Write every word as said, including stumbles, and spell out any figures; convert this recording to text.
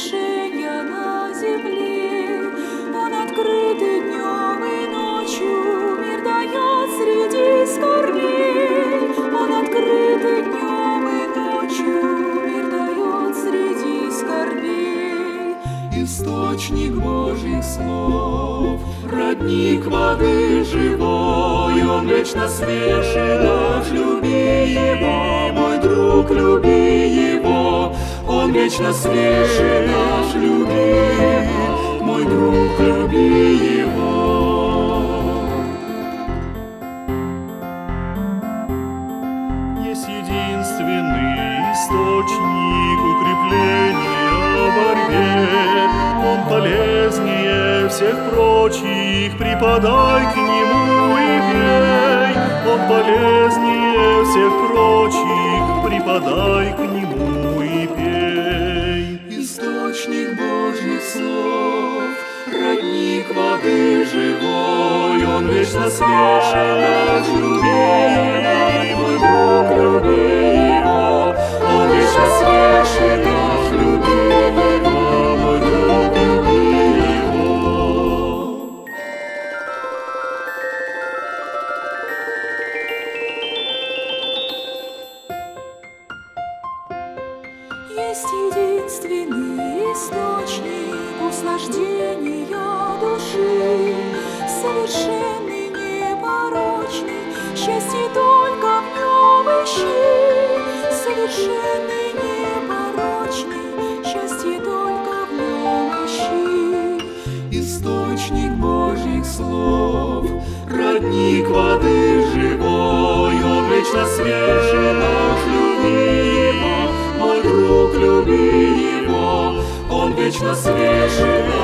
свершения на земле. Он открытый днем и ночью, мир дает среди скорбей. Он открытый днем и ночью, мир дает среди скорбей. Источник Божьих слов, родник воды живой, он вечно свежий, наш, люби его, мой друг, люби его. Он вечно свежий, наш, люби его, мой друг, люби его. Есть единственный источник укрепления в борьбе. Он полезнее всех прочих, припадай к нему и пей. Он полезнее всех прочих, припадай к нему и пей. Источник Божьих слов, родник воды живой, он вечно свежий, наш, люби его, мой друг, люби его. Он вечно свежий, наш, люби его, мой друг, люби его. Есть единственный источник услаждения души, совершенный, непорочный, счастье только в нем ищи. Совершенный, непорочный, счастье только в нем ищи. Источник Божьих слов, родник воды живой, он вечно свежий, наш, люби его, мой друг, люби его. Он вечно свежий,